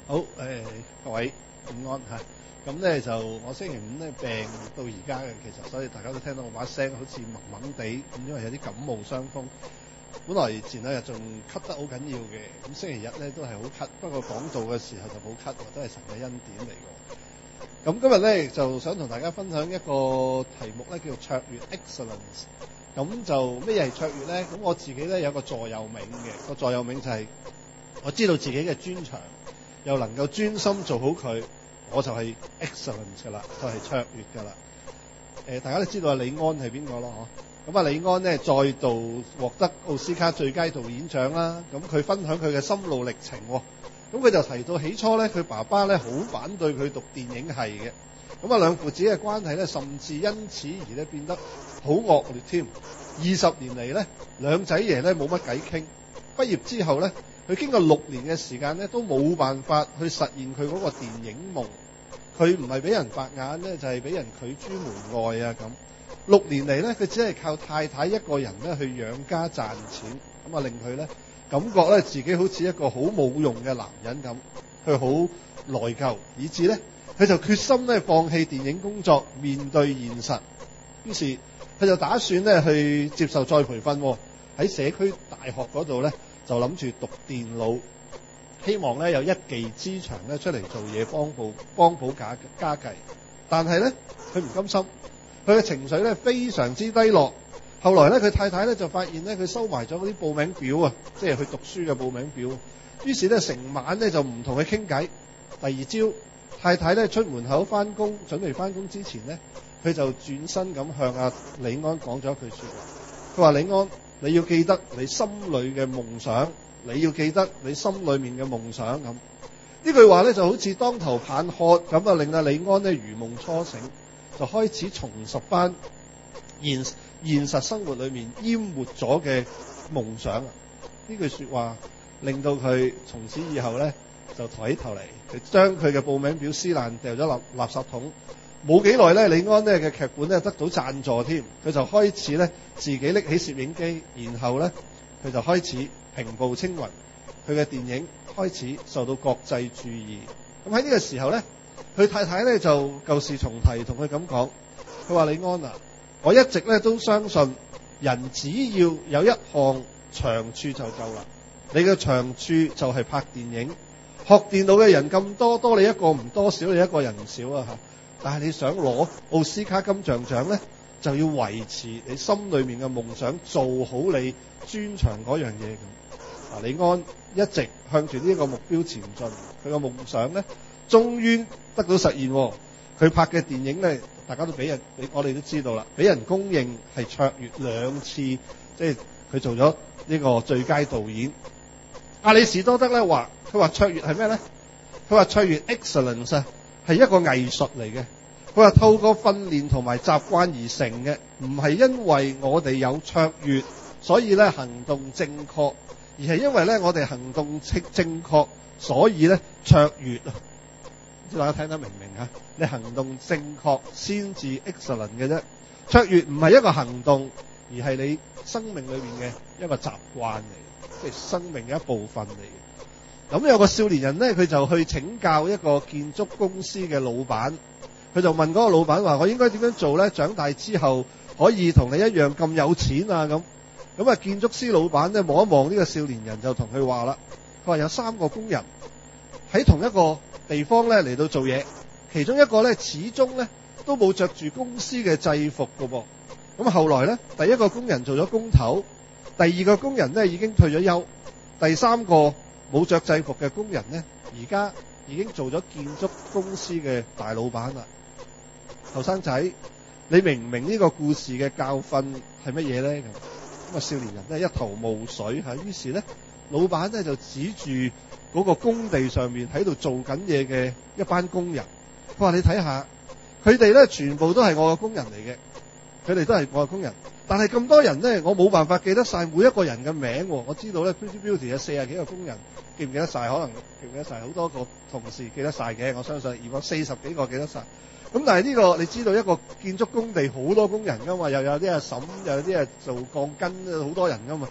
好，各位午安嚇。咁咧就我星期五咧病到而家嘅，其實所以大家都聽到我把聲好似濛濛地咁，因為有啲感冒傷風。本來前兩日仲咳得好緊要嘅，咁星期日咧都係好咳，不過講道嘅時候就冇咳，都係神嘅恩典嚟嘅。咁今日咧就想同大家分享一個題目咧，叫做卓越 Excellence。咁就咩係卓越咧？咁我自己咧有個座右銘嘅，個座右銘就係我知道自己嘅專長，又能夠專心做好佢，我就係 excellence 噶啦，就係卓越噶啦。大家都知道李安係邊個咯？嗬，咁李安呢再度獲得奧斯卡最佳導演獎啦。咁佢分享佢嘅心路歷程，咁佢就提到起初咧，佢爸爸咧好反對佢讀電影系嘅。咁兩父子嘅關係咧，甚至因此而咧變得好惡劣添。20年嚟咧，兩仔爺咧冇乜偈傾。畢業之後咧，佢經過6年嘅時間咧，都冇辦法去實現佢嗰個電影夢。佢唔係俾人白眼咧，就係俾人拒諸門外啊咁。6年嚟咧，佢只係靠太太一個人咧去養家賺錢，咁令佢咧感覺咧自己好似一個好冇用嘅男人咁，佢好內疚，以致咧佢就決心咧放棄電影工作，面對現實。於是佢就打算咧去接受再培訓，喺社區大學嗰度咧就諗住讀電腦，希望咧有一技之長咧出嚟做嘢，幫補家計。但係咧佢唔甘心，佢嘅情緒咧非常之低落。後來咧佢太太咧就發現咧佢收埋咗嗰啲報名表啊，即係去讀書嘅報名表。於是咧成晚咧就唔同佢傾偈。第二朝太太咧出門口翻工，準備翻工之前咧，佢就轉身咁向阿李安講咗一句說話。佢話：李安，你要記得你心裏嘅夢想，你要記得你心裏面嘅夢想咁。呢句話咧就好似當頭棒喝咁啊，令阿李安咧如夢初醒，就開始重拾翻現實生活裏面淹沒咗嘅夢想啊！呢句說話令到佢從此以後咧就抬起頭嚟，佢將佢嘅報名表撕爛掉咗落垃圾桶。冇幾耐咧，李安咧嘅劇本咧得到贊助添，佢就開始咧自己拎起攝影機，然後咧佢就開始平步青雲，佢嘅電影開始受到國際注意。咁喺呢個時候咧，佢太太咧就舊事重提，同佢咁講，佢話：李安啊，我一直咧都相信人只要有一項長處就夠啦。你嘅長處就係拍電影，學電腦嘅人咁多，多你一個唔多，少你一個人唔少啊嚇。但係你想攞奧斯卡金像獎咧，就要維持你心裏面嘅夢想，做好你專長嗰樣嘢咁。李安一直向住呢個目標前進，佢個夢想咧終於得到實現。佢拍嘅電影咧，大家都我哋都知道啦，俾人公認係卓越2次，即係佢做咗呢個最佳導演。阿里士多德咧話，佢話卓越係咩咧？佢話卓越 excellence 啊，係一個藝術嚟嘅。佢話透過訓練同埋習慣而成嘅，唔係因為我哋有卓越，所以咧行動正確，而係因為咧我哋行動正確，所以咧卓越啊！唔知大家聽得明唔明啊？你行動正確先至 excellent 嘅啫。卓越唔係一個行動，而係你生命裏面嘅一個習慣嚟，即係生命嘅一部分嚟嘅。咁有個少年人咧，佢就去請教一個建築公司嘅老闆，佢就問嗰個老闆話：我應該點樣做咧？長大之後可以同你一樣咁有錢啊？咁啊，建築師老闆咧望一望呢個少年人，就同佢話啦：佢話有3個工人喺同一個地方咧嚟到做嘢，其中一個咧始終咧都冇着住公司嘅制服㗎噃。咁後來咧，第一個工人做咗工頭，第二個工人咧已經退咗休，第3個冇着制服嘅工人咧，而家已經做咗建築公司嘅大老闆啦。後生仔，你明唔明呢個故事嘅教訓係乜嘢咧？咁少年人咧一頭霧水嚇，於是咧老闆咧就指住嗰個工地上面喺度做緊嘢嘅一班工人，佢話：你睇下，佢哋咧全部都係我嘅工人嚟嘅，佢哋都係我嘅工人。但係咁多人咧，我冇辦法記得晒每一個人嘅名。我知道咧 Pretty Beauty 有40幾個工人，記唔記得晒？可能記唔記得晒？好多個同事記得晒嘅，我相信。如果40幾個記得晒，咁但係呢個你知道一個建築工地好多工人噶嘛，又有啲係嬸，又有啲係做鋼筋，好多人噶嘛。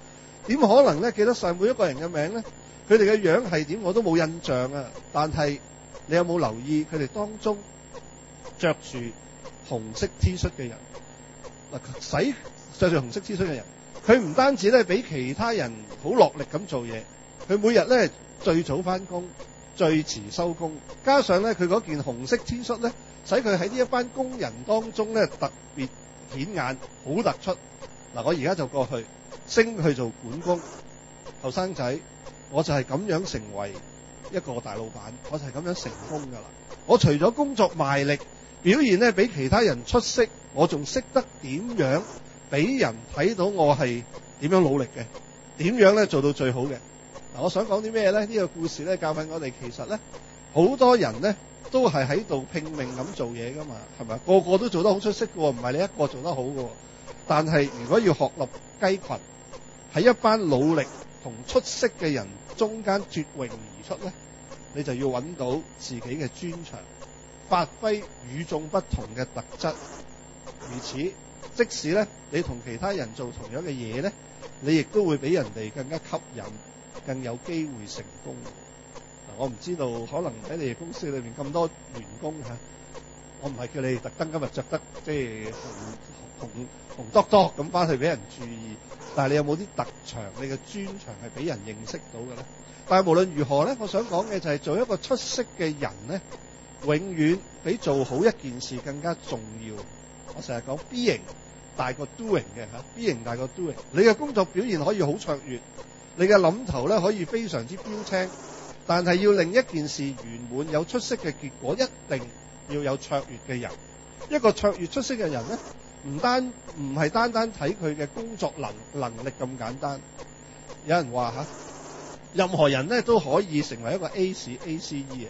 點可能咧記得晒每一個人嘅名咧？佢哋嘅樣係點我都冇印象啊！但係你有冇留意佢哋當中着住紅色 T 恤嘅人？嗱，着住紅色 T 恤嘅人，佢唔單止咧比其他人好落力咁做嘢，佢每日咧最早翻工，最遲收工，加上咧佢嗰件紅色 T 恤咧，使佢喺呢一班工人當中咧特別顯眼，好突出。嗱，我而家就過去升去做管工，後生仔，我就係咁樣成為一個大老闆，我就係咁樣成功㗎啦。我除咗工作賣力，表現咧比其他人出色，我仲識得點樣俾人睇到我係點樣努力嘅，點樣咧做到最好嘅。嗱，我想講啲咩咧？呢個故事咧教訓我哋，其實咧好多人咧都係喺度拼命咁做嘢㗎嘛，係咪？個個都做得好出色㗎喎，唔係你一個做得好㗎喎。但係如果要鶴立雞群，喺一班努力同出色嘅人中間脫穎而出咧，你就要揾到自己嘅專長，發揮與眾不同嘅特質。如此，即使咧你同其他人做同樣嘅嘢咧，你亦都會比人哋更加吸引，更有機會成功。嗱，我唔知道可能喺你哋公司裏面咁多員工嚇，我唔係叫你特登今日着得即係紅多多咁翻去俾人注意，但係你有冇啲特長，你嘅專長係俾人認識到嘅咧？但係無論如何咧，我想講嘅就係做一個出色嘅人咧，永遠比做好一件事更加重要。我成日講 being 大過 doing 嘅嚇，being 大過 doing。你嘅工作表現可以好卓越，你嘅諗頭咧可以非常之標青，但係要令一件事圓滿有出色嘅結果，一定要有卓越嘅人。一個卓越出色嘅人咧，唔係單單睇佢嘅工作能力咁簡單。有人話嚇，任何人咧都可以成為一個 ace 嘅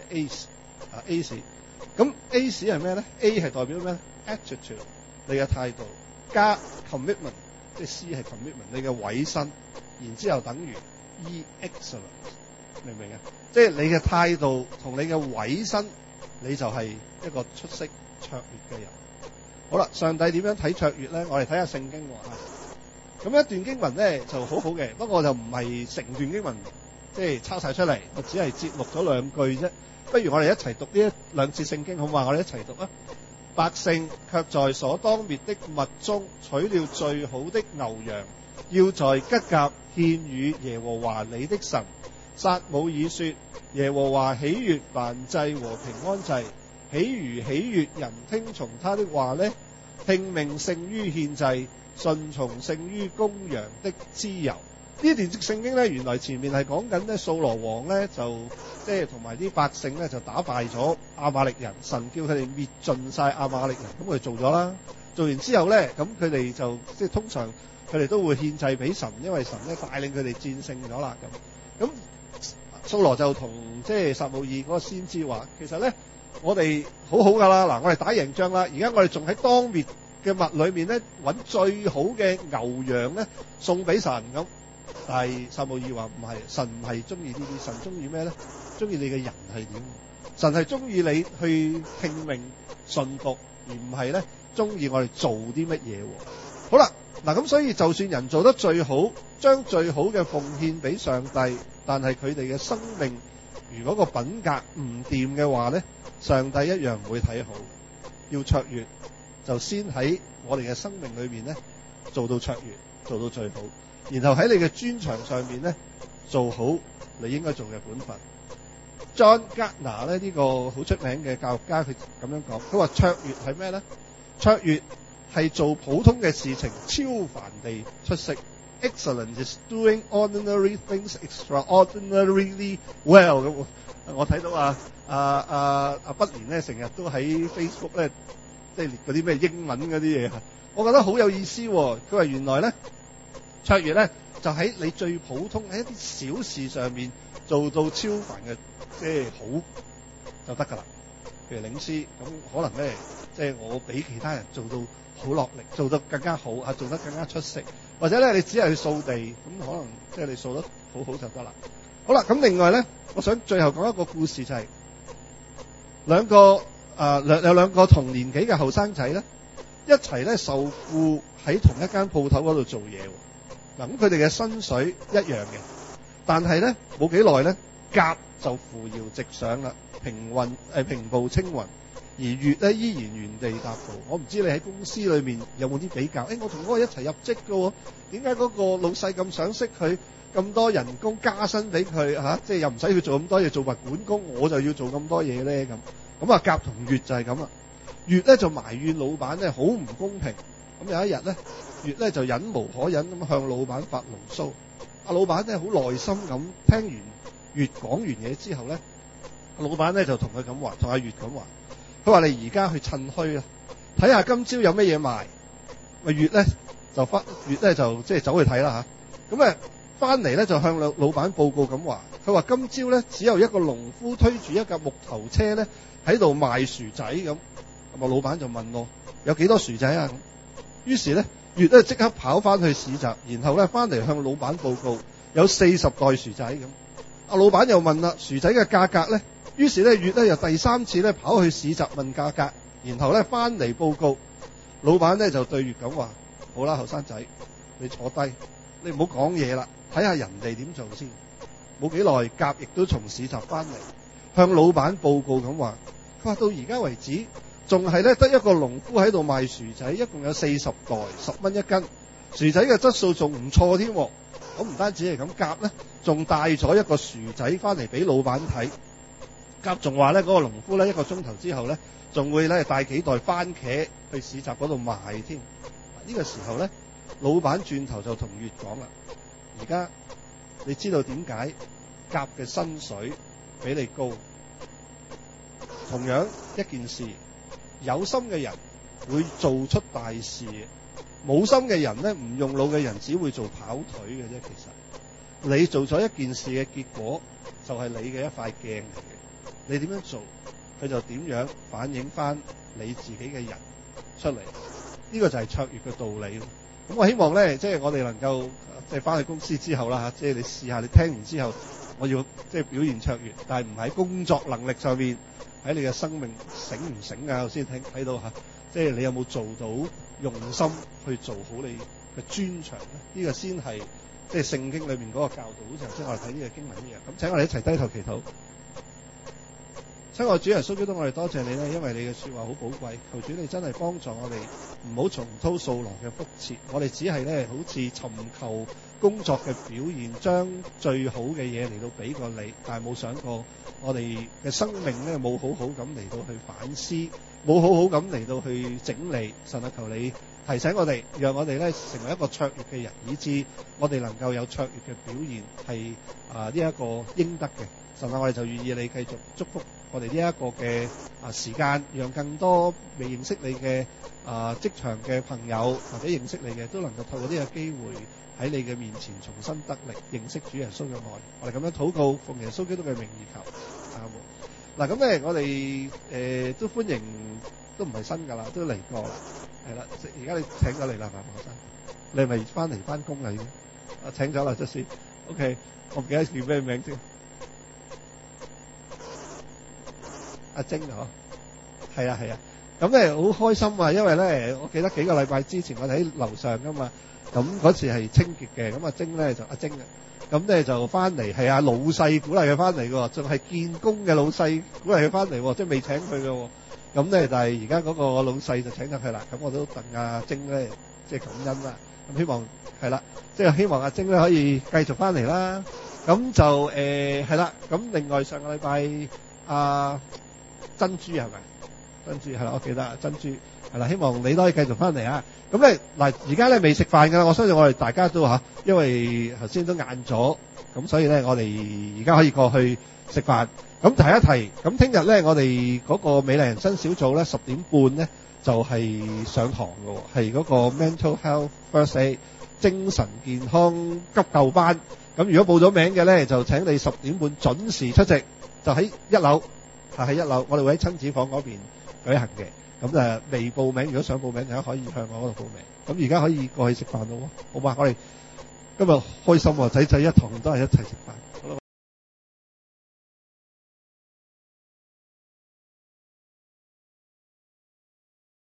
ace。咁 ace 係咩咧 ？A 係代表咩 ？attitude 你嘅態度，加 commitment 即係 C 係 commitment 你嘅委身，然之後等於 E excellence， 明唔明啊？即係你嘅態度同你嘅委身，你就係一個出色卓越嘅人。好啦，上帝點樣睇卓越咧？我哋睇下聖經喎。咁一段經文咧就好好嘅，不過就唔係成段經文即係抄晒出嚟，我只係節錄咗兩句啫。不如我哋一齊讀呢兩節聖經好嘛？我哋一齊讀啊！百姓卻在所當滅的物中取了最好的牛羊，要在吉甲獻與耶和華你的神。撒母耳說：耶和華喜悅燔祭和平安祭，豈如喜悅人聽從他的話呢？聽命勝於獻祭，順從勝於公羊的脂油。呢段聖經咧，原來前面係講緊咧，掃羅王咧就即係同埋啲百姓咧就打敗咗亞瑪力人，神叫佢哋滅盡晒亞瑪力人，咁佢做咗啦。做完之後咧，咁佢哋就即係通常佢哋都會獻祭俾神，因為神咧帶領佢哋戰勝咗啦。咁掃羅就同即係撒母耳嗰個先知話：其實咧，我哋好好噶啦，嗱，我哋打贏仗啦，而家我哋仲喺當滅嘅物裏面咧揾最好嘅牛羊咧送俾神咁。但係撒母耳話唔係，神唔係中意呢啲，神中意咩咧？中意你嘅人係點？神係中意你去聽命順服，而唔係咧中意我哋做啲乜嘢。好啦，嗱咁所以就算人做得最好，將最好嘅奉獻俾上帝，但係佢哋嘅生命如果個品格唔掂嘅話咧，上帝一樣唔會睇好。要卓越，就先喺我哋嘅生命裏面咧做到卓越，做到最好。然後喺你嘅專長上面咧做好你應該做嘅本分。John Gardner 咧呢個好出名嘅教育家，佢咁樣講，佢話卓越係咩咧？卓越係做普通嘅事情超凡地出色。Excellence is doing ordinary things extraordinarily well。咁我睇到阿不連咧成日都喺 Facebook 咧即係列嗰啲咩英文嗰啲嘢，我覺得好有意思。佢話原來咧卓越咧就喺你最普通喺一啲小事上面做到超凡嘅即係好就得㗎啦。譬如領詩咁，可能咧即係我比其他人做到好落力，做得更加好啊，做得更加出色。或者咧你只係去掃地咁，可能即係你掃得好好就得啦。好啦，咁另外咧，我想最後講一個故事，就係有兩個同年紀嘅後生仔咧，一齊咧受僱喺同一間鋪頭嗰度做嘢。 嗱，咁佢哋嘅薪水一樣嘅，但係咧冇幾耐咧，甲就扶搖直上啦，平步青雲，而乙咧依然原地踏步。我唔知你喺公司裏面有冇啲比較？我同嗰個一齊入職嘅喎，點解嗰個老細咁賞識佢，咁多人工加薪俾佢嚇？即係又唔使佢做咁多嘢，做物管工，我就要做咁多嘢咧咁。咁啊，甲同乙就係咁啦。乙咧就埋怨老闆咧好唔公平。咁有一日咧，乙咧就忍無可忍咁向老闆發牢騷。阿老闆咧好耐心咁聽完乙講完嘢之後咧，老闆咧就同佢咁話，同阿乙咁話，佢話你而家去趁墟啦，睇下今朝有咩嘢賣。咪乙咧就即係走去睇啦嚇。咁翻嚟咧就向老闆報告咁話，佢話今朝咧只有一個農夫推住一架木頭車咧喺度賣薯仔咁。咁啊老闆就問我有幾多薯仔啊？於是咧乙咧即刻跑翻去市集，然後咧翻嚟向老闆報告有40袋薯仔咁。阿老闆又問啦，薯仔嘅價格咧？於是咧乙咧又第三次咧跑去市集問價格，然後咧翻嚟報告。老闆咧就對乙咁話：好啦，後生仔，你坐低，你唔好講嘢啦，睇下人哋點做先。冇幾耐，甲亦都從市集翻嚟，向老闆報告咁話：佢話到而家為止，仲係咧得一個農夫喺度賣薯仔，一共有40袋，10蚊一斤，薯仔嘅質素仲唔錯添。咁唔單止係咁，甲咧仲帶咗一個薯仔翻嚟俾老闆睇。甲仲話咧嗰個農夫咧1個鐘頭之後咧，仲會咧帶幾袋番茄去市集嗰度賣添。呢個時候咧，老闆轉頭就同乙講啦：而家你知道點解甲嘅薪水比你高？同樣一件事，有心嘅人會做出大事，冇心嘅人咧，唔用腦嘅人只會做跑腿嘅啫。其實你做咗一件事嘅結果，就係你嘅一塊鏡嚟嘅。你點樣做，佢就點樣反映翻你自己嘅人出嚟。呢個就係卓越嘅道理。咁我希望咧，即係我哋能夠即係翻去公司之後啦嚇，即係你試下，你聽完之後，我要即係表現卓越，但係唔喺工作能力上面，喺你嘅生命醒唔醒啊？我先睇到嚇，即係你有冇做到用心去做好你嘅專長咧？呢個先係即係聖經裏面嗰個教導，好似頭先我哋睇呢個經文一樣。咁請我哋一齊低頭祈禱。親愛主耶穌基督，我哋多謝你咧，因為你嘅說話好寶貴，求主你真係幫助我哋，唔好重蹈掃羅嘅覆轍。我哋只係咧好似尋求工作嘅表現，將最好嘅嘢嚟到俾過你，但係冇想過我哋嘅生命咧冇好好咁嚟到去反思，冇好好咁嚟到去整理。神啊，求你提醒我哋，讓我哋咧成為一個卓越嘅人，以致我哋能夠有卓越嘅表現，係呢一個應得嘅。神啊，我哋就願意你繼續祝福我哋呢一個嘅時間，讓更多未認識你嘅職場嘅朋友或者認識你嘅，都能夠透過呢個機會喺你嘅面前重新得力，認識主耶穌嘅愛。我哋咁樣禱告，奉耶穌基督嘅名義求，阿門。嗱，咁咧我哋都歡迎，都唔係新㗎啦，都嚟過啦，係啦。而家你請咗嚟啦，學生，你係咪翻嚟翻工啦已經？請咗啦，即先。OK， 我唔記得叫咩名先。阿晶啊，係啊，咁咧好開心啊，因為咧我記得幾個禮拜之前我哋喺樓上噶嘛，咁嗰次係清潔嘅，咁阿晶咧就阿晶啊，咁咧就翻嚟，係阿老細鼓勵佢翻嚟嘅，仲係見工嘅老細鼓勵佢翻嚟，即係未請佢嘅，咁咧但係而家嗰個老細就請咗佢啦，咁我都戥阿晶咧即係感恩啦，咁希望係啦，即係希望阿晶咧可以繼續翻嚟啦，咁就係啦，咁另外上個禮拜珍珠係咪？珍珠係啦，我記得珍珠係啦，希望你都可以繼續翻嚟啊！咁咧嗱，而家咧未食飯㗎啦，我相信我哋大家都因為頭先都晏咗，咁所以咧我哋而家可以過去食飯。咁提一提，咁聽日咧我哋嗰個美麗人生小組咧10點半咧就係上堂㗎喎，係嗰個 Mental Health First Aid 精神健康急救班。咁如果報咗名嘅咧，就請你10點半準時出席，就喺1樓。喺1樓，我哋會喺親子房嗰邊舉行嘅。咁未報名，如果想報名，大家可以向我嗰度報名。咁而家可以過去食飯咯，好嘛？我哋今日開心喎，仔仔一堂都係一齊食飯。好啦。